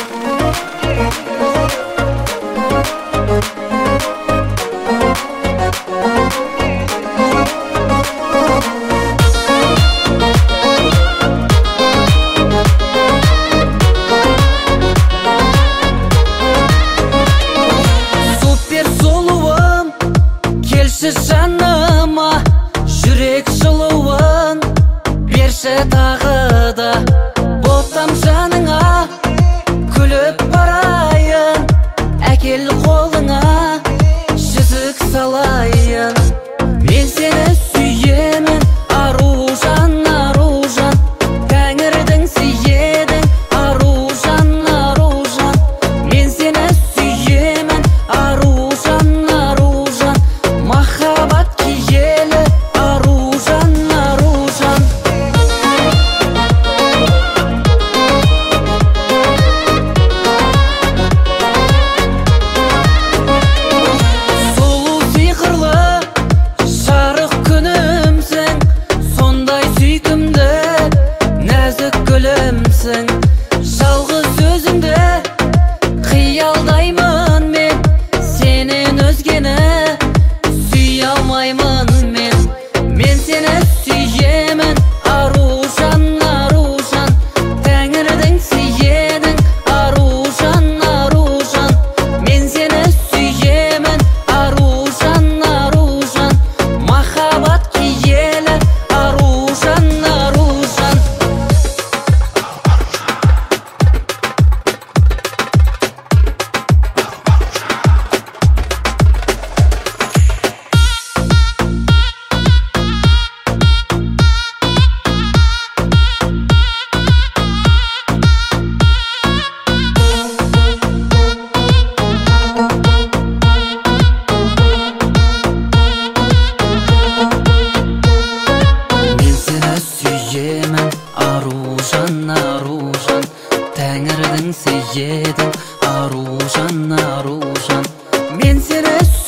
Жаныма жүрек жылуын берші тағы да, ботам жаныңа күліп барайын, әкел қолыңа жүзік салайын. Мен сені сүйемін, аружан, аружан, тәңірдің сүйедің, аружан, аружан. Мен сені сүйемін, аружан, аружан, махаббат киелі, аружан, аружан. Сұлу сиқырлы жарық күнімсің, сондай сүйкімді нәзік гүлімсің. Жалғыз өзіңді қиялдаймын мен, сенен өзгені сүйе алмаймын мен. Мен сені сүйемін, аружан, аружан, тәңірдің сүйедің, аружан, аружан. Мен сені сүйемін, аружан, аружан, махаббат киелі, аружан, аружан. Мен сені сүйемін, аружан, аружан, тәңірдің сүйедің, аружан, аружан. Мен сені